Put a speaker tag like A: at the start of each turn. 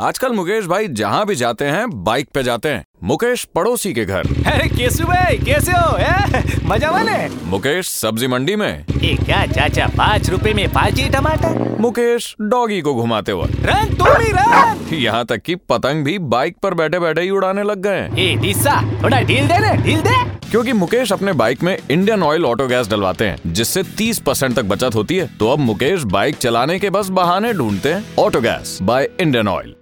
A: आजकल मुकेश भाई जहाँ भी जाते हैं बाइक पे जाते हैं। मुकेश पड़ोसी के घर।
B: अरे केशु भाई कैसे हो? मजा वाले?
A: मुकेश सब्जी मंडी में।
B: ये क्या चाचा 5 रुपए में 5 ही टमाटर?
A: मुकेश डॉगी को घुमाते हुए।
B: रन तू भी रन।
A: यहाँ तक कि पतंग भी बाइक पर बैठे बैठे ही उड़ाने लग गए।
B: ए दिशा थोड़ा ढील दे ना, ढील दे।
A: क्योंकि मुकेश अपने बाइक में इंडियन ऑयल ऑटो गैस डलवाते हैं, जिससे 30% तक बचत होती है। तो अब मुकेश बाइक चलाने के बस बहाने ढूंढते हैं। Auto gas by Indian oil.